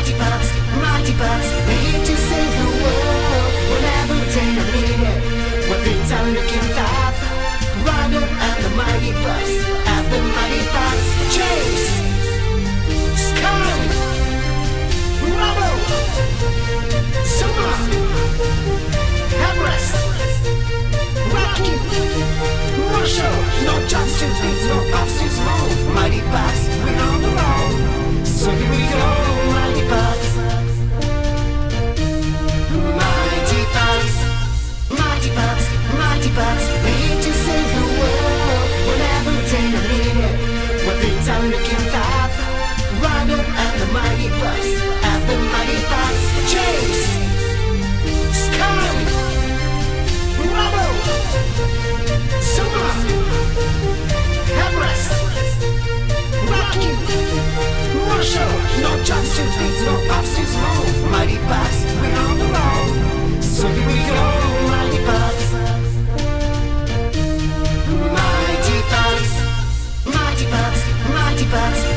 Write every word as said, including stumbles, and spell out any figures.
Mighty Bucks, mighty Bucks, we're here to save the world. Whenever they need it, we're the time looking fast. Ryder and the Mighty Bucks, and the Mighty Bucks. Chase, Sky, Rubble, Summer, Everest, Rocky, Marshall. No jumps too big, no ups too small. Mighty Bucks, we're on the road. So here we go, Mighty Bucks. Mighty Bucks, Mighty Bucks, Mighty Bucks, we're here to save the world. Whenever they need it, we're the time looking fast. Ryder and the Mighty Bucks, and the Mighty Bucks. Chase, Sky, Rubble, Summer, Everest, Rocky, Marshall. No jumps too big, no ups too small. Mighty Bucks, we're on the road. So here we go, Mighty Bucks. Mighty Bucks, Mighty Bucks, Mighty Bucks.